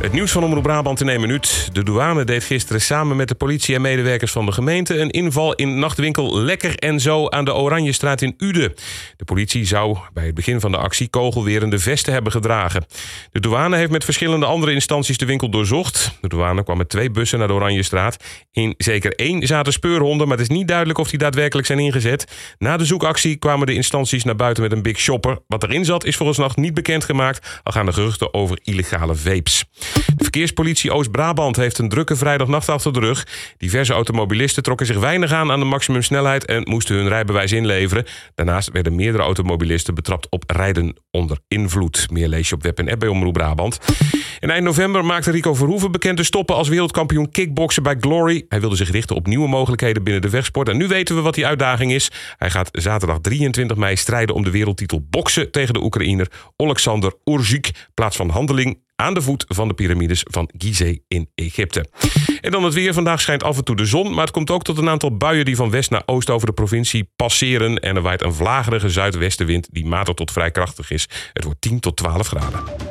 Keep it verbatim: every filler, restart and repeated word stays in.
Het nieuws van Omroep Brabant in één minuut. De douane deed gisteren samen met de politie en medewerkers van de gemeente een inval in nachtwinkel Lekker en Zo aan de Oranjestraat in Uden. De politie zou bij het begin van de actie kogelwerende vesten hebben gedragen. De douane heeft met verschillende andere instanties de winkel doorzocht. De douane kwam met twee bussen naar de Oranjestraat. In zeker één zaten speurhonden, maar het is niet duidelijk of die daadwerkelijk zijn ingezet. Na de zoekactie kwamen de instanties naar buiten met een Big Shopper. Wat erin zat is volgens nog niet bekendgemaakt, al gaan de geruchten over illegale vapes. De verkeerspolitie Oost-Brabant heeft een drukke vrijdagnacht achter de rug. Diverse automobilisten trokken zich weinig aan aan de maximumsnelheid en moesten hun rijbewijs inleveren. Daarnaast werden meerdere automobilisten betrapt op rijden onder invloed. Meer lees je op web en app bij Omroep Brabant. En eind november maakte Rico Verhoeven bekend te stoppen als wereldkampioen kickboksen bij Glory. Hij wilde zich richten op nieuwe mogelijkheden binnen de vechtsport. En nu weten we wat die uitdaging is. Hij gaat zaterdag drieëntwintig mei strijden om de wereldtitel boksen tegen de Oekraïner Oleksandr Usyk. Plaats van handeling aan de voet van de piramides van Gizeh in Egypte. En dan het weer. Vandaag schijnt af en toe de zon, maar het komt ook tot een aantal buien die van west naar oost over de provincie passeren. En er waait een vlagerige zuidwestenwind die matig tot vrij krachtig is. Het wordt tien tot twaalf graden.